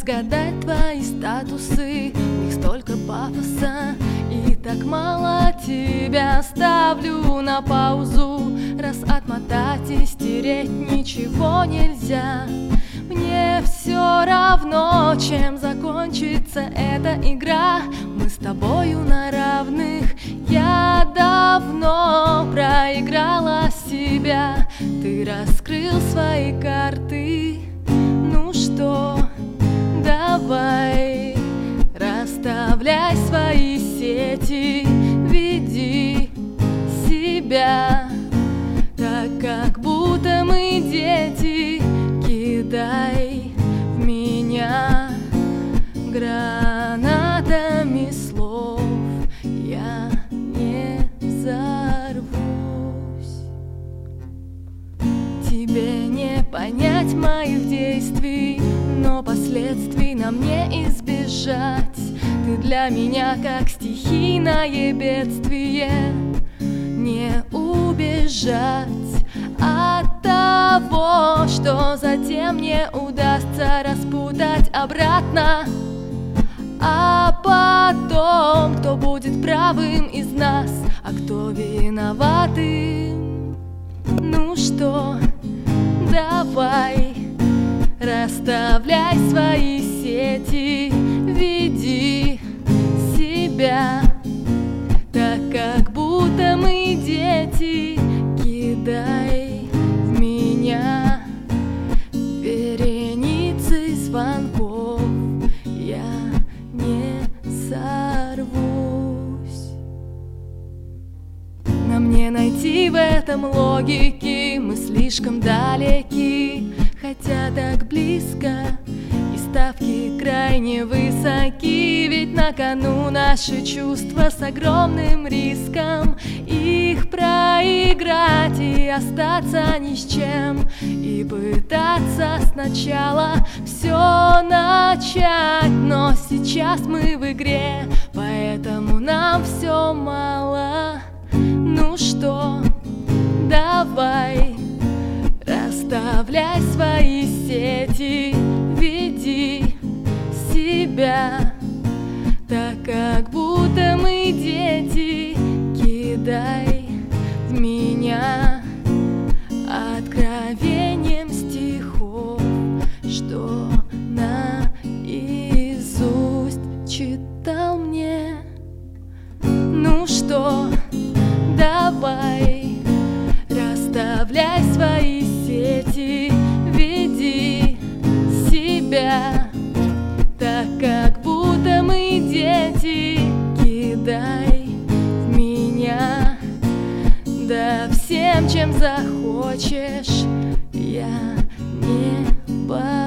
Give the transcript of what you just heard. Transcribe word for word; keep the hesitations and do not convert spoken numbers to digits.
разгадать твои статусы. В них столько пафоса и так мало тебя. Ставлю на паузу, раз отмотать и стереть ничего нельзя. Мне все равно, чем закончится эта игра. Мы с тобою на равных. Я давно проиграла себя. Ты раскрыл свои карты. Ну что, давай, расставляй свои сети. Веди себя так, как будто мы дети. Кидай в меня гранатами слов, я не взорвусь. Тебе не понять моих действий, но последствий нам не избежать. Ты для меня как стихийное бедствие, не убежать от того, что затем не удастся распутать обратно. А потом, кто будет правым из нас, а кто виноватым? Ну что, давай, расставляй свои сети. Веди себя так, как будто мы дети. Кидай в меня вереницей звонков, я не сорвусь. Нам не найти в этом логики, мы слишком далеки, хотя так близко. И ставки крайне высоки, ведь на кону наши чувства с огромным риском. Их проиграть и остаться ни с чем, и пытаться сначала все начать. Но сейчас мы в игре, поэтому нам все мало. Ну что, давай, расставляй свои сети. Веди себя так, как будто мы дети. Кидай в меня откровением стихов, что наизусть читал мне. Ну что, давай, расставляй свои сети. Веди себя так, как будто мы дети. Кидай в меня, да всем, чем захочешь, я не боюсь.